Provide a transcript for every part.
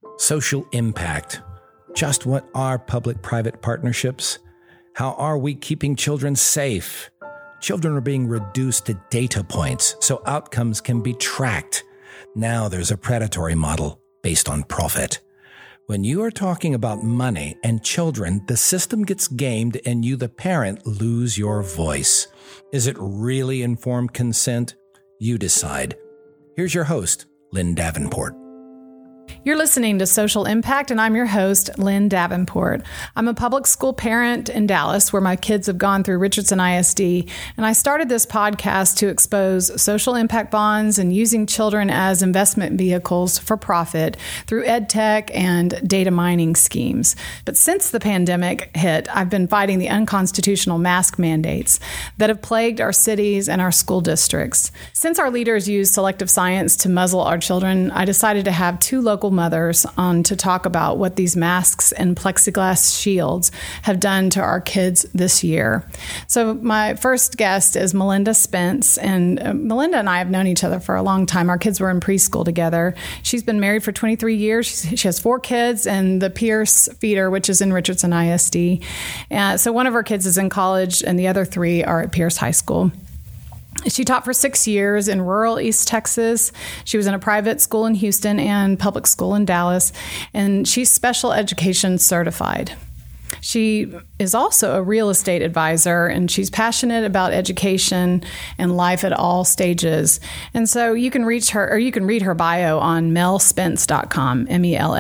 Social impact. Just what are public-private partnerships? How are we keeping children safe? Children are being reduced to data points so outcomes can be tracked. Now there's a predatory model based on profit. When you are talking about money and children, the system gets gamed and you, the parent, lose your voice. Is it really informed consent? You decide. Here's your host, Lynn Davenport. You're listening to Social Impact, and I'm your host, Lynn Davenport. I'm a public school parent in Dallas, where my kids have gone through Richardson ISD, and I started this podcast to expose social impact bonds and using children as investment vehicles for profit through ed tech and data mining schemes. But since the pandemic hit, I've been fighting the unconstitutional mask mandates that have plagued our cities and our school districts. Since our leaders use selective science to muzzle our children, I decided to have two local mothers on to talk about what these masks and plexiglass shields have done to our kids this year. So my first guest is Melinda Spence, and Melinda and I have known each other for a long time. Our kids were in preschool together. She's been married for 23 years. She has 4 kids and the Pierce feeder, which is in Richardson ISD. So one of her kids is in college and the other 3 are at Pierce High School. She taught for 6 years in rural East Texas. She was in a private school in Houston and public school in Dallas, and she's special education certified. She is also a real estate advisor, and she's passionate about education and life at all stages. And so you can reach her, or you can read her bio on melspence.com,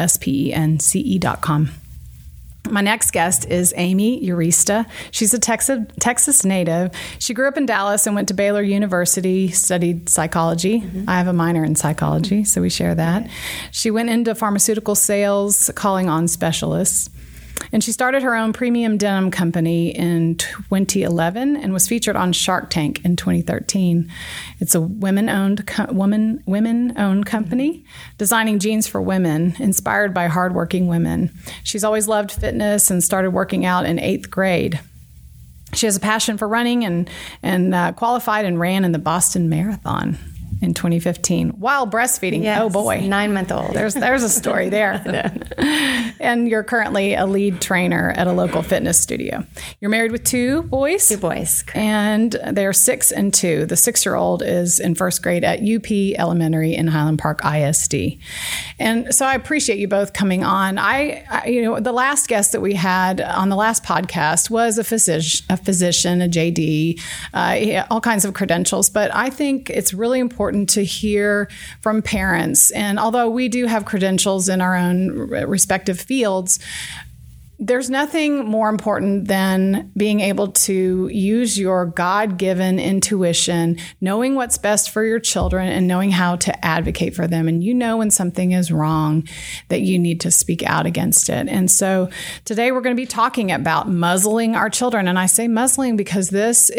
melspence.com. My next guest is Amy Urista. She's a Texas native. She grew up in Dallas and went to Baylor University, studied psychology. I have a minor in psychology, so we share that. She went into pharmaceutical sales, calling on specialists. And she started her own premium denim company in 2011 and was featured on Shark Tank in 2013. It's a women-owned company designing jeans for women, inspired by hardworking women. She's always loved fitness and started working out in 8th grade. She has a passion for running and qualified and ran in the Boston Marathon in 2015 while breastfeeding. Yes, oh boy, 9-month-old. There's a story there. And you're currently a lead trainer at a local fitness studio. You're married with 2 boys. 2 boys. Correct. And they're 6 and 2. The 6-year-old is in 1st grade at UP Elementary in Highland Park ISD. And so I appreciate you both coming on. The last guest that we had on the last podcast was a physician, a JD, all kinds of credentials. But I think it's really important to hear from parents. And although we do have credentials in our own respective fields, there's nothing more important than being able to use your God-given intuition, knowing what's best for your children and knowing how to advocate for them. And you know when something is wrong that you need to speak out against it. And so today we're going to be talking about muzzling our children. And I say muzzling because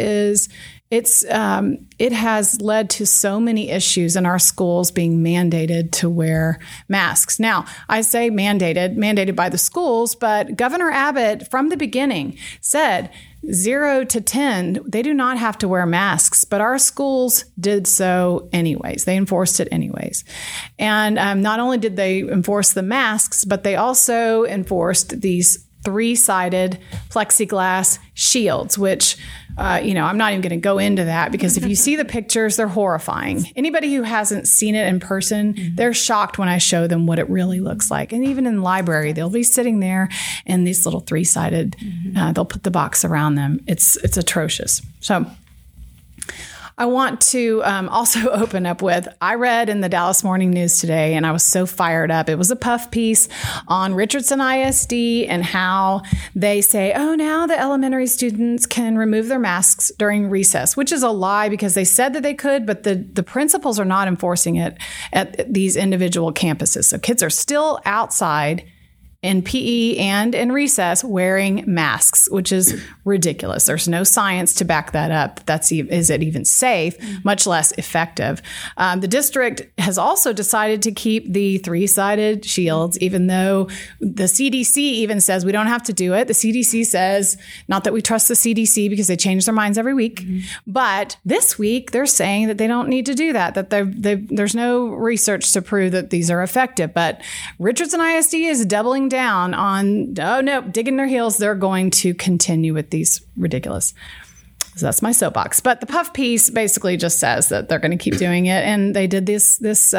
it has led to so many issues in our schools being mandated to wear masks. Now, I say mandated by the schools, but Governor Abbott from the beginning said 0 to 10, they do not have to wear masks, but our schools did so anyways. They enforced it anyways. And not only did they enforce the masks, but they also enforced these 3-sided plexiglass shields, which, I'm not even going to go into that because if you see the pictures, they're horrifying. Anybody who hasn't seen it in person, they're shocked when I show them what it really looks like. And even in the library, they'll be sitting there and these little 3-sided, they'll put the box around them. It's atrocious. So I want to also open up with, I read in the Dallas Morning News today, and I was so fired up. It was a puff piece on Richardson ISD and how they say, oh, now the elementary students can remove their masks during recess, which is a lie because they said that they could, but the principals are not enforcing it at these individual campuses. So kids are still outside in PE and in recess wearing masks, which is ridiculous. There's no science to back that up. Is it even safe, much less effective? The district has also decided to keep the 3-sided shields, even though the CDC even says we don't have to do it. The CDC says, not that we trust the CDC because they change their minds every week, but this week they're saying that they don't need to do that there's no research to prove that these are effective. But Richardson ISD is doubling down on, digging their heels. They're going to continue with these ridiculous. So that's my soapbox. But the puff piece basically just says that they're going to keep doing it. And they did this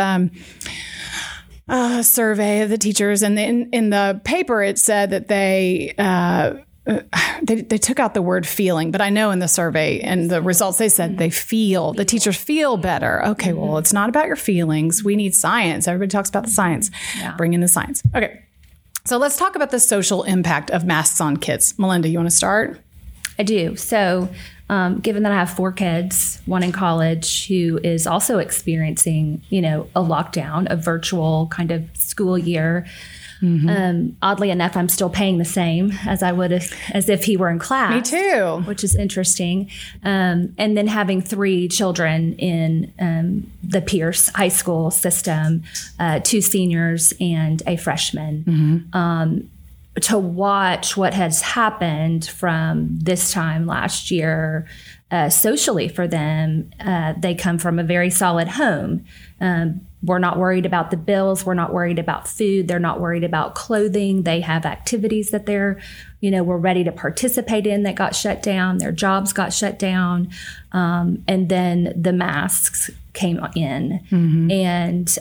survey of the teachers. And in the paper, it said that they took out the word feeling, but I know in the survey and the results, they said the teachers feel better. Okay, well, it's not about your feelings. We need science. Everybody talks about the science. Yeah. Bring in the science. Okay. So let's talk about the social impact of masks on kids. Melinda, you want to start? I do. So given that I have 4 kids, one in college who is also experiencing, a lockdown, a virtual kind of school year, oddly enough, I'm still paying the same as I would as if he were in class. Me too. Which is interesting. And then having 3 children in the Pierce High School system, 2 seniors and a freshman. To watch what has happened from this time last year socially for them, they come from a very solid home. We're not worried about the bills. We're not worried about food. They're not worried about clothing. They have activities that they're, were ready to participate in that got shut down. Their jobs got shut down. And then the masks came in. And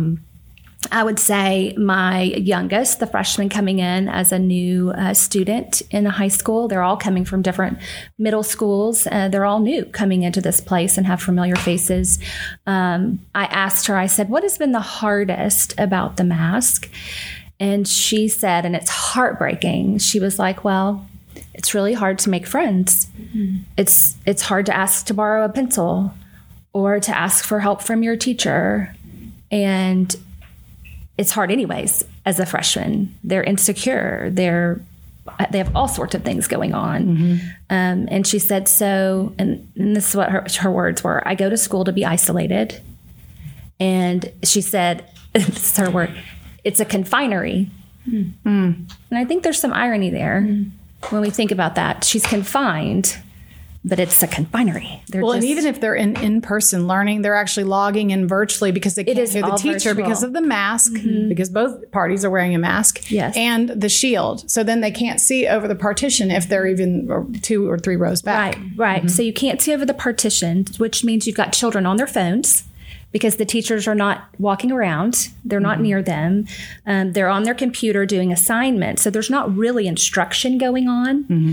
I would say my youngest, the freshman coming in as a new student in the high school, they're all coming from different middle schools. They're all new coming into this place and have familiar faces. I asked her, I said, what has been the hardest about the mask? And she said, and it's heartbreaking, she was like, well, it's really hard to make friends. It's hard to ask to borrow a pencil or to ask for help from your teacher. And it's hard anyways as a freshman. They're insecure. They have all sorts of things going on. And she said, so, and this is what her words were, I go to school to be isolated. And she said, this is her word, it's a confinery. And I think there's some irony there when we think about that. She's confined, but it's a confinery. And even if they're in-person learning, they're actually logging in virtually because they can't hear the teacher because of the mask, because both parties are wearing a mask, and the shield. So then they can't see over the partition if they're even 2 or 3 rows back. Right. So you can't see over the partition, which means you've got children on their phones because the teachers are not walking around. They're not near them. They're on their computer doing assignments. So there's not really instruction going on.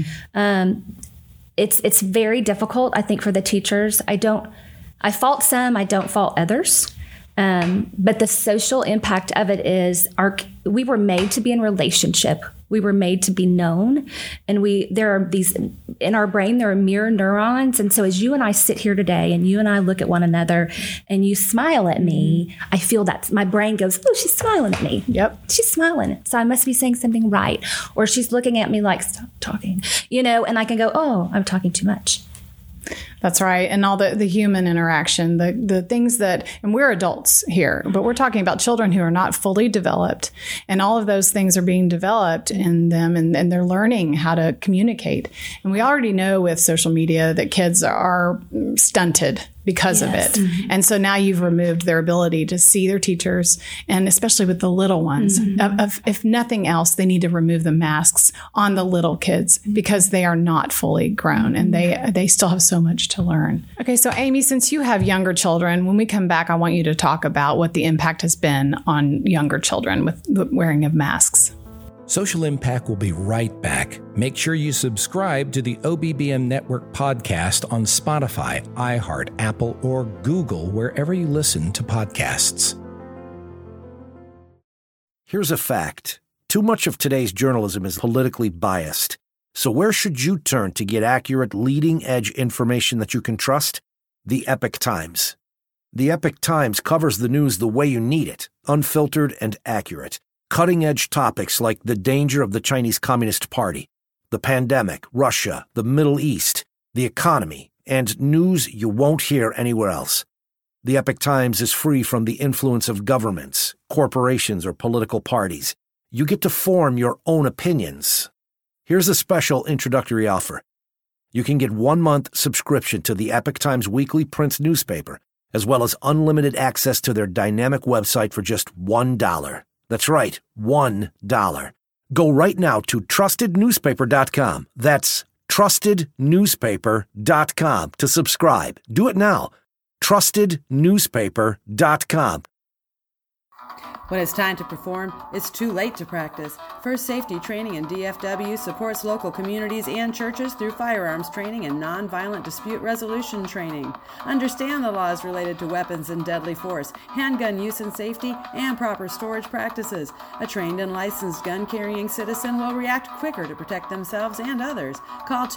It's very difficult, I think, for the teachers. I fault some, I don't fault others. But the social impact of it is we were made to be in relationship. We were made to be known. And there are these, in our brain, there are mirror neurons. And so as you and I sit here today and you and I look at one another and you smile at me, I feel that my brain goes, oh, she's smiling at me. Yep. She's smiling. So I must be saying something right. Or she's looking at me like, stop talking, and I can go, oh, I'm talking too much. That's right. And all the human interaction, the things that, and we're adults here, but we're talking about children who are not fully developed. And all of those things are being developed in them and they're learning how to communicate. And we already know with social media that kids are stunted because of it. And so now you've removed their ability to see their teachers, and especially with the little ones. If nothing else, they need to remove the masks on the little kids because they are not fully grown and they still have so much to learn. Okay, so Amy, since you have younger children, when we come back, I want you to talk about what the impact has been on younger children with the wearing of masks. Social Impact will be right back. Make sure you subscribe to the OBBM Network podcast on Spotify, iHeart, Apple, or Google, wherever you listen to podcasts. Here's a fact. Too much of today's journalism is politically biased. So where should you turn to get accurate, leading-edge information that you can trust? The Epoch Times. The Epoch Times covers the news the way you need it, unfiltered and accurate. Cutting-edge topics like the danger of the Chinese Communist Party, the pandemic, Russia, the Middle East, the economy, and news you won't hear anywhere else. The Epoch Times is free from the influence of governments, corporations, or political parties. You get to form your own opinions. Here's a special introductory offer. You can get 1-month subscription to the Epoch Times weekly print newspaper, as well as unlimited access to their dynamic website for just $1. That's right, $1. Go right now to trustednewspaper.com. That's trustednewspaper.com to subscribe. Do it now. trustednewspaper.com. When it's time to perform, it's too late to practice. First Safety Training in DFW supports local communities and churches through firearms training and nonviolent dispute resolution training. Understand the laws related to weapons and deadly force, handgun use and safety, and proper storage practices. A trained and licensed gun-carrying citizen will react quicker to protect themselves and others. Call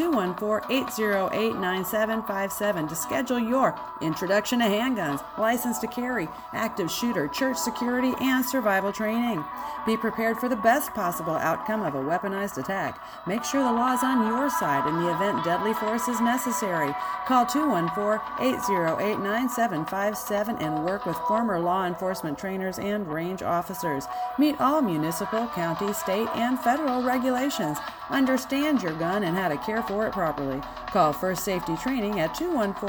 214-808-9757 to schedule your introduction to handguns, license to carry, active shooter, church security, and survival training. Be prepared for the best possible outcome of a weaponized attack. Make sure the law is on your side in the event deadly force is necessary. Call 214-808-9757 and work with former law enforcement trainers and range officers. Meet all municipal, county, state, and federal regulations. Understand your gun and how to care for it properly. Call First Safety Training at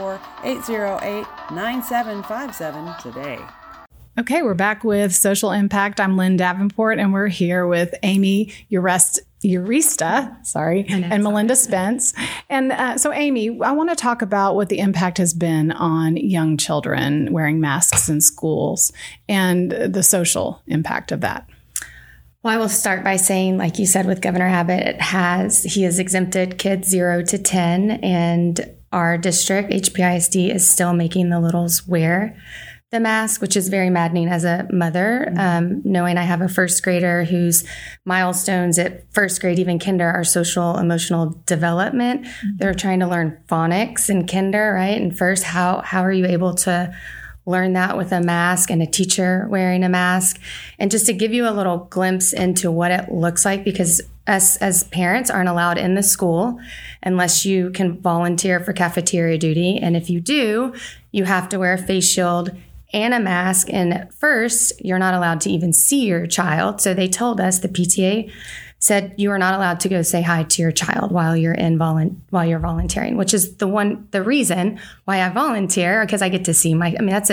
214-808-9757 today. Okay, we're back with Social Impact. I'm Lynn Davenport, and we're here with Amy Urista, and Melinda Spence. And so, Amy, I want to talk about what the impact has been on young children wearing masks in schools and the social impact of that. Well, I will start by saying, like you said, with Governor Abbott, he has exempted kids 0 to 10, and our district, HPISD, is still making the littles wear the mask, which is very maddening as a mother, knowing I have a first grader whose milestones at first grade, even kinder, are social emotional development. They're trying to learn phonics in kinder, right? And first, how are you able to learn that with a mask and a teacher wearing a mask? And just to give you a little glimpse into what it looks like, because us as parents aren't allowed in the school unless you can volunteer for cafeteria duty. And if you do, you have to wear a face shield and a mask. And at first, you're not allowed to even see your child. So they told us, the PTA said, you are not allowed to go say hi to your child while you're volunteering, which is the reason why I volunteer, because I get to see that's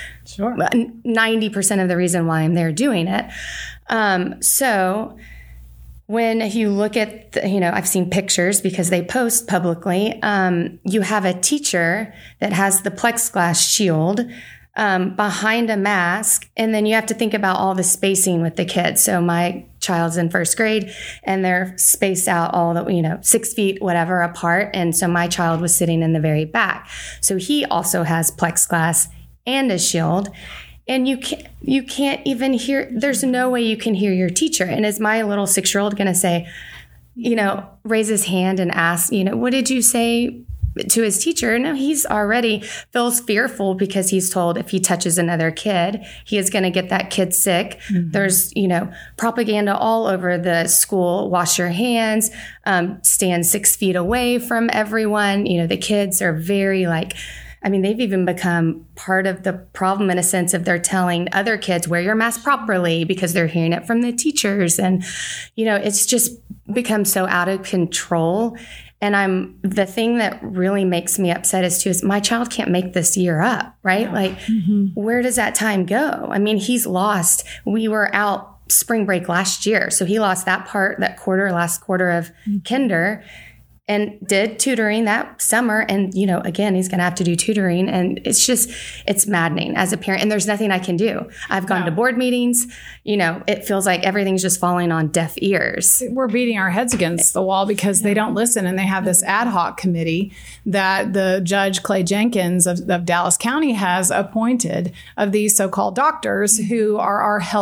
90% of the reason why I'm there doing it. So when you look at, I've seen pictures because they post publicly, you have a teacher that has the plexiglass shield behind a mask. And then you have to think about all the spacing with the kids. So my child's in first grade and they're spaced out all 6 feet, whatever, apart. And so my child was sitting in the very back. So he also has plexiglass and a shield. And you can't even hear, there's no way you can hear your teacher. And is my little 6-year-old going to say, raise his hand and ask, what did you say to his teacher? No, he's already feels fearful because he's told if he touches another kid, he is going to get that kid sick. Mm-hmm. There's, propaganda all over the school. Wash your hands, stand 6 feet away from everyone. The kids are very they've even become part of the problem in a sense of they're telling other kids, wear your mask properly because they're hearing it from the teachers. And, it's just become so out of control. And the thing that really makes me upset is my child can't make this year up, right? Where does that time go? He's lost. We were out spring break last year. So he lost last quarter of kinder, and did tutoring that summer. And, again, he's going to have to do tutoring. And it's maddening as a parent. And there's nothing I can do. I've gone to board meetings. It feels like everything's just falling on deaf ears. We're beating our heads against the wall because they don't listen. And they have this ad hoc committee that the Judge Clay Jenkins of Dallas County has appointed of these so-called doctors who are our health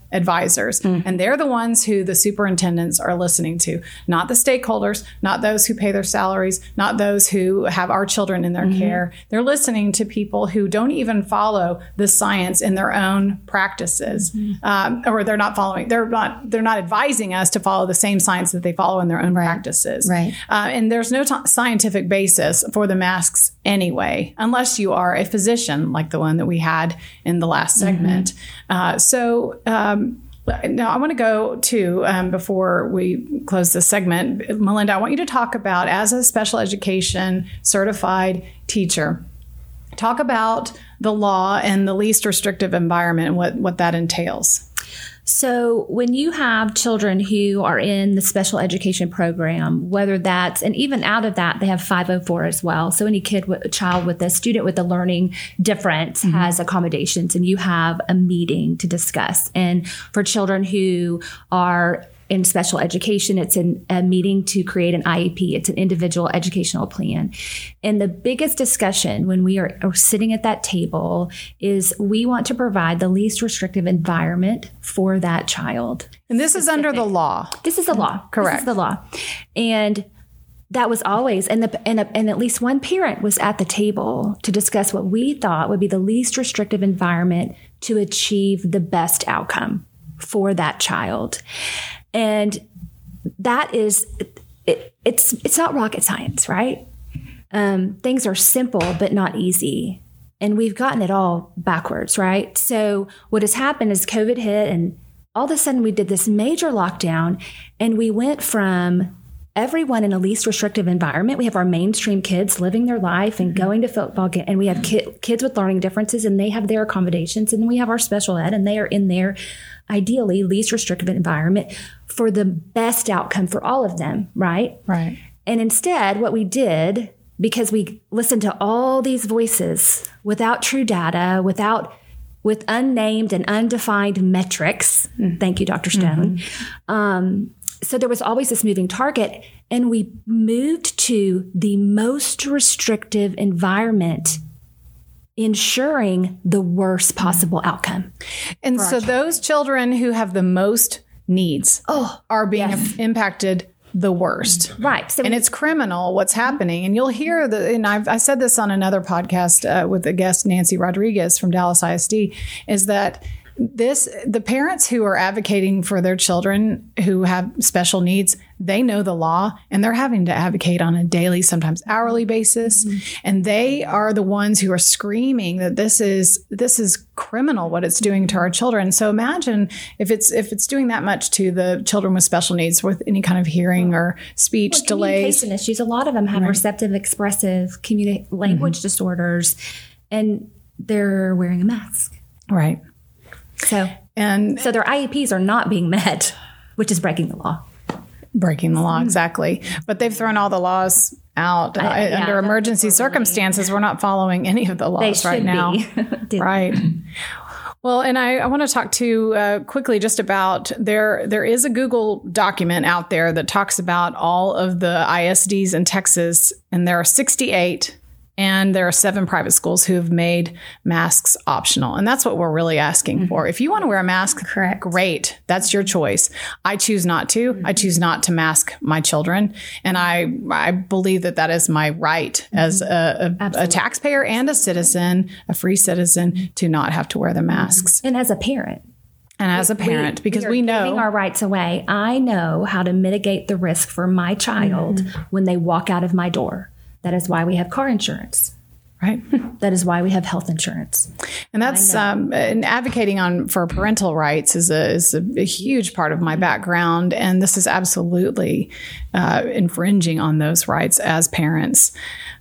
advisors. And they're the ones who the superintendents are listening to, not the stakeholders, not those who pay their salaries, not those who have our children in their care. They're listening to people who don't even follow the science in their own practices, or they're not advising us to follow the same science that they follow in their own practices. Right. And there's no scientific basis for the masks anyway, unless you are a physician like the one that we had in the last segment. Now I want to go to, before we close this segment, Melinda, I want you to talk about, as a special education certified teacher, talk about the law and the least restrictive environment and what that entails. So when you have children who are in the special education program, whether that's, and even out of that, they have 504 as well. So any child with a student with a learning difference has accommodations, and you have a meeting to discuss. And for children who are in special education, it's a meeting to create an IEP. It's an individual educational plan. And the biggest discussion when we are sitting at that table is we want to provide the least restrictive environment for that child. And this is under the law. This is the law. Correct. This is the law. And that was always, and at least one parent was at the table to discuss what we thought would be the least restrictive environment to achieve the best outcome for that child. And that is, it's not rocket science, right? Things are simple, but not easy. And we've gotten it all backwards, right? So what has happened is COVID hit, and all of a sudden we did this major lockdown, and we went from everyone in a least restrictive environment. We have our mainstream kids living their life and going to football games, and we have kids with learning differences, and they have their accommodations, and then we have our special ed, and they are in their ideally least restrictive environment for the best outcome for all of them, right? Right. And instead, what we did, because we listened to all these voices without true data, with unnamed and undefined metrics, thank you, Dr. Stone. So there was always this moving target, and we moved to the most restrictive environment, ensuring the worst possible outcome. And so those children who have the most needs are being impacted the worst. Right. So and it's criminal what's happening. And you'll hear and I said this on another podcast with the guest, Nancy Rodriguez from Dallas ISD, is that the parents who are advocating for their children who have special needs, they know the law, and they're having to advocate on a daily, sometimes hourly basis. And they are the ones who are screaming that this is criminal what it's doing to our children. So imagine if it's doing that much to the children with special needs, with any kind of hearing or speech delays. Communication issues. A lot of them have receptive, expressive language disorders, and they're wearing a mask. Right. So their IEPs are not being met, which is breaking the law. Breaking the law, exactly. But they've thrown all the laws out under emergency circumstances. We're not following any of the laws right now. Right. Well, and I want to talk to quickly just about there is a Google document out there that talks about all of the ISDs in Texas, and there are 68. And there are 7 private schools who have made masks optional. And that's what we're really asking for. If you want to wear a mask, great. That's your choice. I choose not to. I choose not to mask my children. And I believe that is my right as a taxpayer and a citizen, a free citizen, to not have to wear the masks. And as a parent. Because we know giving our rights away. I know how to mitigate the risk for my child when they walk out of my door. That is why we have car insurance. Right. That is why we have health insurance. And that's and advocating for parental rights is a huge part of my background. And this is absolutely infringing on those rights as parents.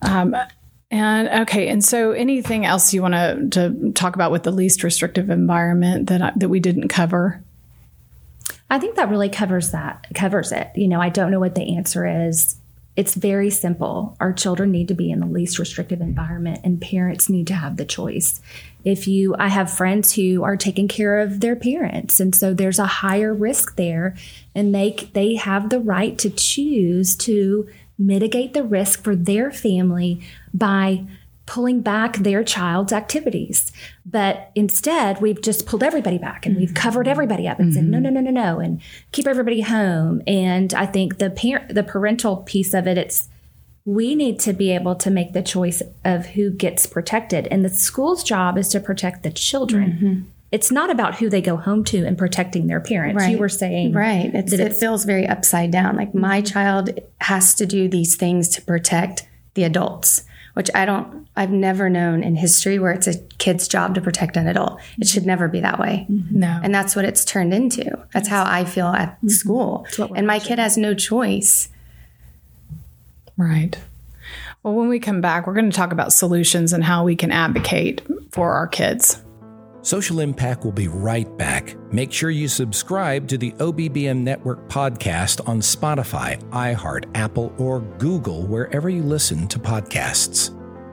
And so anything else you want to talk about with the least restrictive environment that we didn't cover? I think that really covers it. I don't know what the answer is. It's very simple. Our children need to be in the least restrictive environment, and parents need to have the choice. I have friends who are taking care of their parents, and so there's a higher risk there, and they have the right to choose to mitigate the risk for their family by pulling back their child's activities. But instead, we've just pulled everybody back and we've covered everybody up and said, no, and keep everybody home. And I think the parental piece of it, we need to be able to make the choice of who gets protected. And the school's job is to protect the children. It's not about who they go home to and protecting their parents. Right. You were saying. Right. It feels very upside down. Like my child has to do these things to protect the adults, which I've never known in history where it's a kid's job to protect an adult. It should never be that way. No. And that's what it's turned into. That's how I feel at school. And my kid has no choice. Right. Well, when we come back, we're going to talk about solutions and how we can advocate for our kids. Social Impact will be right back. Make sure you subscribe to the OBBM Network podcast on Spotify, iHeart, Apple, or Google, wherever you listen to podcasts.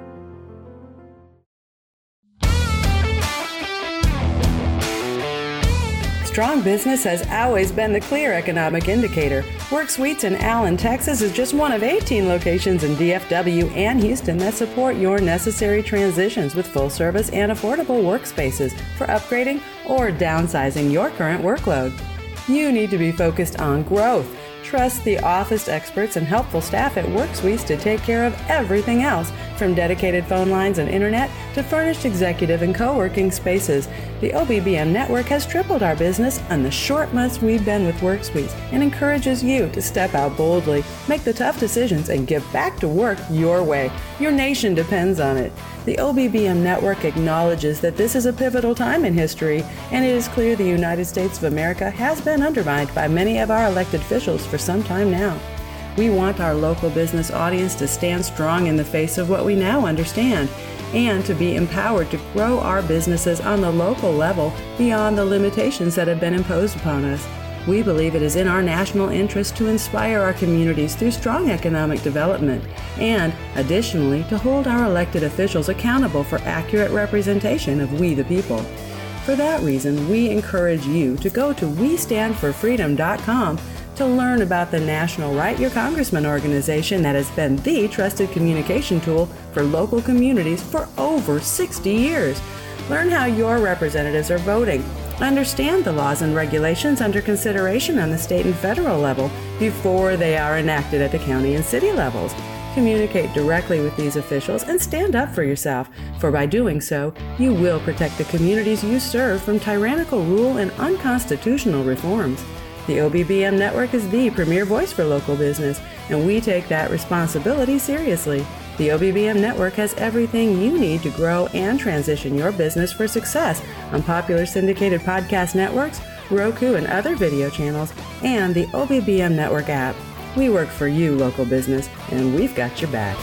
Strong business has always been the clear economic indicator. WorkSuites in Allen, Texas is just one of 18 locations in DFW and Houston that support your necessary transitions with full service and affordable workspaces for upgrading or downsizing your current workload. You need to be focused on growth. Trust the office experts and helpful staff at WorkSuites to take care of everything else, from dedicated phone lines and internet to furnished executive and co-working spaces. The OBBM network has tripled our business in the short months we've been with WorkSuites and encourages you to step out boldly, make the tough decisions, and get back to work your way. Your nation depends on it. The OBBM network acknowledges that this is a pivotal time in history, and it is clear the United States of America has been undermined by many of our elected officials for some time now. We want our local business audience to stand strong in the face of what we now understand, and to be empowered to grow our businesses on the local level beyond the limitations that have been imposed upon us. We believe it is in our national interest to inspire our communities through strong economic development and, additionally, to hold our elected officials accountable for accurate representation of we the people. For that reason, we encourage you to go to WeStandForFreedom.com to learn about the National Write Your Congressman organization that has been the trusted communication tool for local communities for over 60 years. Learn how your representatives are voting. Understand the laws and regulations under consideration on the state and federal level before they are enacted at the county and city levels. Communicate directly with these officials and stand up for yourself, for by doing so, you will protect the communities you serve from tyrannical rule and unconstitutional reforms. The OBBM network is the premier voice for local business, and we take that responsibility seriously. The OBBM network has everything you need to grow and transition your business for success on popular syndicated podcast networks, Roku and other video channels, and the OBBM network app. We work for you, local business, and we've got your back.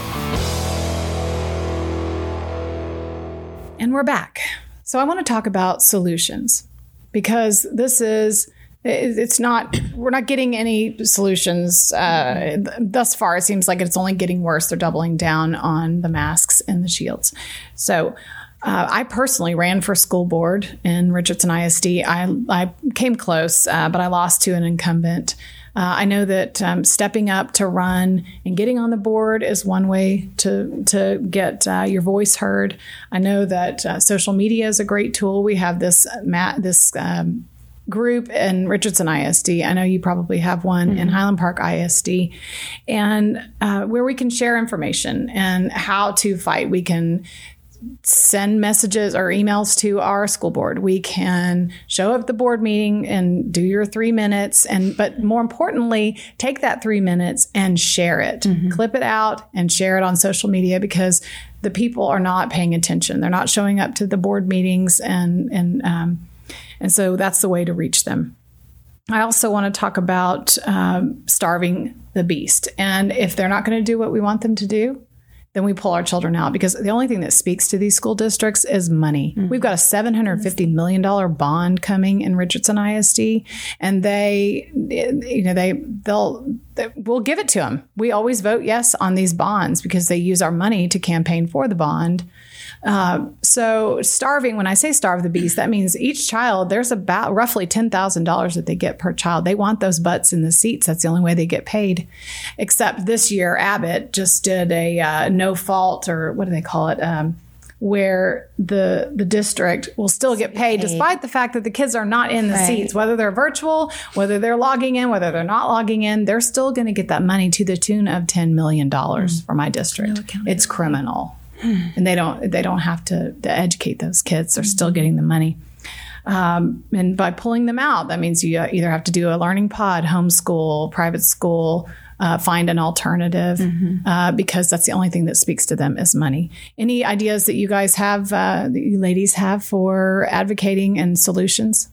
And we're back. So I want to talk about solutions, because we're not getting any solutions. Thus far, it seems like it's only getting worse. They're doubling down on the masks and the shields. So I personally ran for school board in Richardson ISD. I came close, but I lost to an incumbent. I know that stepping up to run and getting on the board is one way to get your voice heard. I know that social media is a great tool. We have this group in Richardson ISD. I know you probably have one in Highland Park ISD, and where we can share information and how to fight. We can send messages or emails to our school board. We can show up at the board meeting and do your 3 minutes, but more importantly, take that 3 minutes and share it. Clip it out and share it on social media, because the people are not paying attention. They're not showing up to the board meetings, and so that's the way to reach them. I also want to talk about starving the beast. And if they're not going to do what we want them to do, then we pull our children out, because the only thing that speaks to these school districts is money. We've got a $750 million bond coming in Richardson ISD, and we'll give it to them. We always vote yes on these bonds because they use our money to campaign for the bond. So starving, when I say starve the beast, that means each child, there's about roughly $10,000 that they get per child. They want those butts in the seats. That's the only way they get paid. Except this year, Abbott just did a no fault, or what do they call it? Where the district will still get paid despite the fact that the kids are not in the seats, whether they're virtual, whether they're logging in, whether they're not logging in, they're still going to get that money to the tune of $10 million for my district. It's criminal. And they don't have to educate those kids. They're still getting the money. And by pulling them out, that means you either have to do a learning pod, homeschool, private school, find an alternative, because that's the only thing that speaks to them is money. Any ideas that you guys have, that you ladies have for advocating and solutions?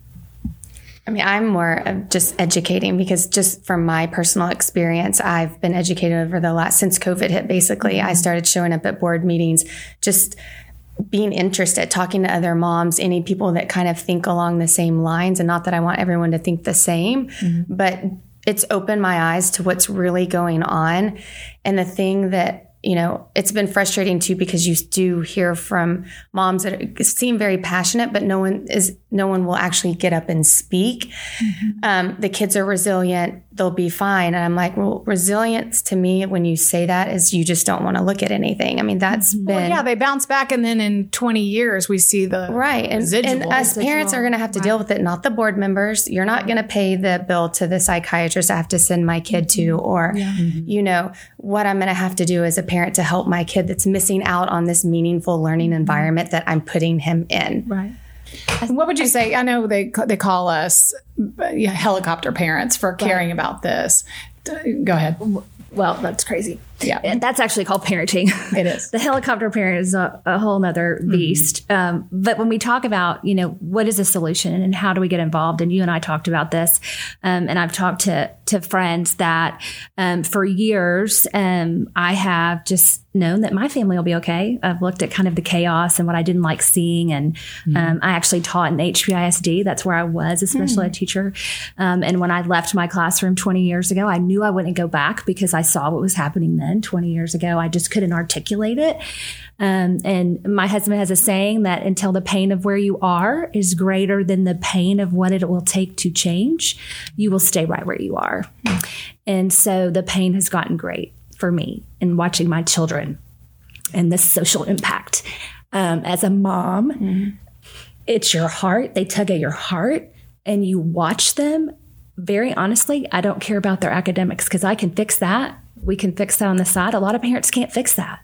I mean, I'm more of just educating, because just from my personal experience, I've been educated over the since COVID hit, basically. I started showing up at board meetings, just being interested, talking to other moms, any people that kind of think along the same lines. And not that I want everyone to think the same, but it's opened my eyes to what's really going on. And the thing that, it's been frustrating too, because you do hear from moms that seem very passionate, but no one will actually get up and speak. The kids are resilient. They'll be fine. And I'm like, well, resilience to me, when you say that, is you just don't want to look at anything. I mean, that's been... they bounce back, and then in 20 years, we see the And us parents are going to have to deal with it, not the board members. You're not going to pay the bill to the psychiatrist I have to send my kid to, or, what I'm going to have to do as a parent to help my kid that's missing out on this meaningful learning environment that I'm putting him in. Right. What would you say? I know they call us helicopter parents for caring about this. Go ahead. Well, that's crazy. Yeah. And that's actually called parenting. It is. The helicopter parent is a whole nother beast. But when we talk about, what is a solution and how do we get involved? And you and I talked about this. And I've talked to friends that for years, I have just known that my family will be okay. I've looked at kind of the chaos and what I didn't like seeing. And I actually taught in HBISD. That's where I was a special ed teacher. And when I left my classroom 20 years ago, I knew I wouldn't go back, because I saw what was happening then 20 years ago. I just couldn't articulate it. And my husband has a saying that until the pain of where you are is greater than the pain of what it will take to change, you will stay right where you are. And so the pain has gotten great for me in watching my children and the social impact. As a mom, it's your heart. They tug at your heart, and you watch them. Very honestly, I don't care about their academics, because I can fix that. We can fix that on the side. A lot of parents can't fix that.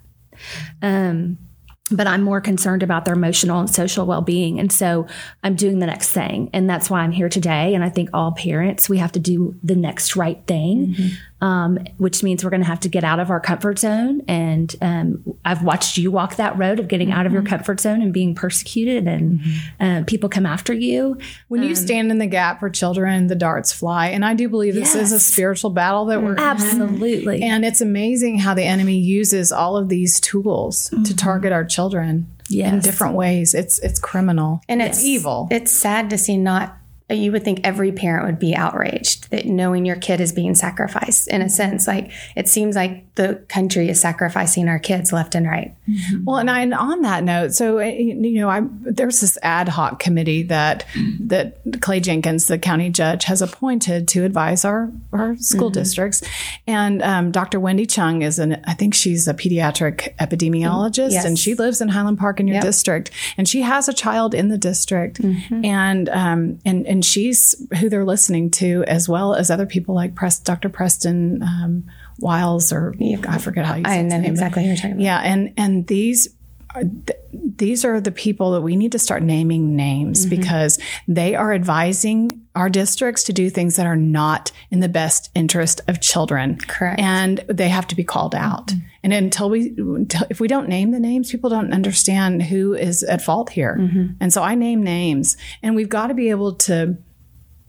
But I'm more concerned about their emotional and social well-being. And so I'm doing the next thing. And that's why I'm here today. And I think all parents, we have to do the next right thing, which means we're going to have to get out of our comfort zone. And I've watched you walk that road of getting out of your comfort zone and being persecuted, and people come after you. When you stand in the gap for children, the darts fly. And I do believe this is a spiritual battle that we're Absolutely. And it's amazing how the enemy uses all of these tools to target our children in different ways. It's criminal. And it's evil. It's sad to see you would think every parent would be outraged that knowing your kid is being sacrificed, in a sense. Like, it seems like the country is sacrificing our kids left and right. Well, and on that note, so, there's this ad hoc committee that Clay Jenkins, the county judge, has appointed to advise our school districts. And Dr. Wendy Chung I think she's a pediatric epidemiologist, and she lives in Highland Park in your district. And she has a child in the district. And she's who they're listening to, as well as other people like Dr. Preston Wiles, or I forget how you say his name. I know exactly who you're talking about. Yeah, and these are the people that we need to start naming names, because they are advising our districts to do things that are not in the best interest of children. Correct. And they have to be called out. And if we don't name the names, people don't understand who is at fault here. And so I name names, and we've got to be able to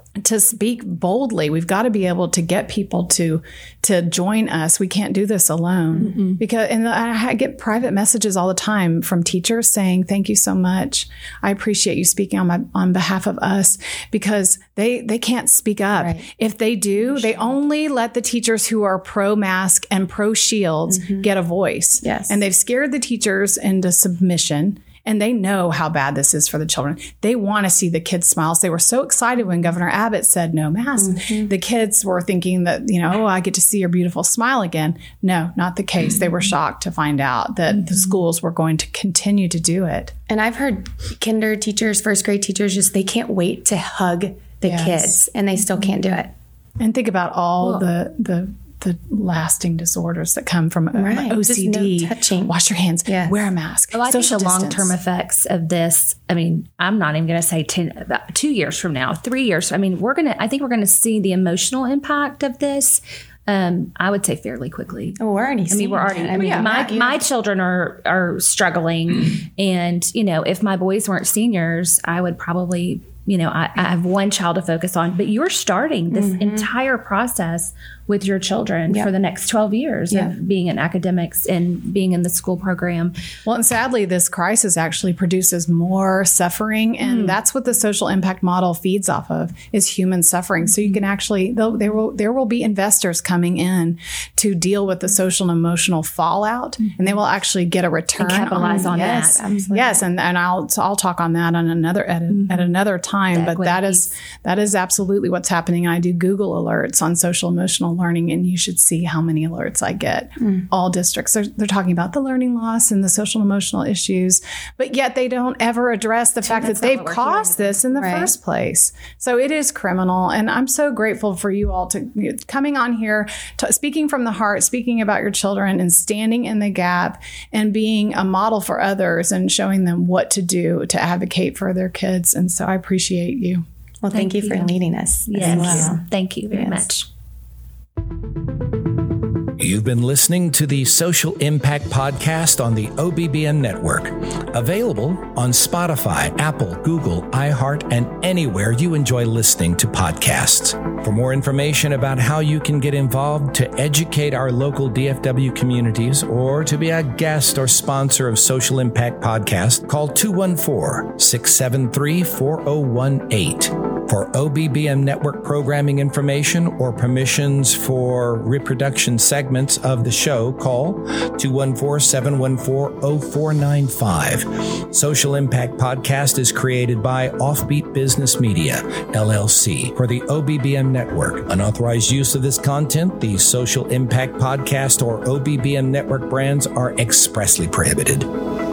to speak boldly. We've got to be able to get people to join us. We can't do this alone and I get private messages all the time from teachers saying, "Thank you so much. I appreciate you speaking on behalf of us," because they can't speak up. Right. If they do, they only let the teachers who are pro-mask and pro-shields get a voice. Yes. And they've scared the teachers into submission. And they know how bad this is for the children. They want to see the kids' smiles. They were so excited when Governor Abbott said no mask. The kids were thinking that, I get to see your beautiful smile again. No, not the case. They were shocked to find out that the schools were going to continue to do it. And I've heard kinder teachers, first grade teachers, they can't wait to hug the kids, and they still can't do it. And think about all the lasting disorders that come from OCD. Just no touching. Wash your hands. Yes. Wear a mask. Well, I think the long-term effects of this, I'm not even going to say about 2 years from now, 3 years. I think we're going to see the emotional impact of this. I would say fairly quickly. Oh, we're already seeing it. My children are struggling. And, if my boys weren't seniors, I would probably, I have one child to focus on. But you're starting this entire process with your children for the next 12 years of being in academics and being in the school program. Well, and sadly, this crisis actually produces more suffering. And that's what the social impact model feeds off of, is human suffering. So you can actually, there will be investors coming in to deal with the social and emotional fallout, and they will actually get a return. And capitalize on that. Absolutely. Yes. And I'll talk on that on another at another time. But that is absolutely what's happening. I do Google alerts on social emotional learning, and you should see how many alerts I get. All districts, they're talking about the learning loss and the social emotional issues, but yet they don't ever address the fact that they've caused this in the first place. So it is criminal. And I'm so grateful for you all to coming on here, speaking from the heart, speaking about your children and standing in the gap and being a model for others and showing them what to do to advocate for their kids. And so I appreciate you. Well, thank you for leading us. Yes. Thank you very much. You've been listening to the Social Impact Podcast on the OBBN Network. Available on Spotify, Apple, Google, iHeart, and anywhere you enjoy listening to podcasts. For more information about how you can get involved to educate our local DFW communities or to be a guest or sponsor of Social Impact Podcast, call 214-673-4018. For OBBN Network programming information or permissions for reproduction segments of the show, call 214-714-0495. Social Impact Podcast is created by Offbeat Business Media, LLC, for the OBBN Network. Unauthorized use of this content, the Social Impact Podcast, or OBBN Network brands are expressly prohibited.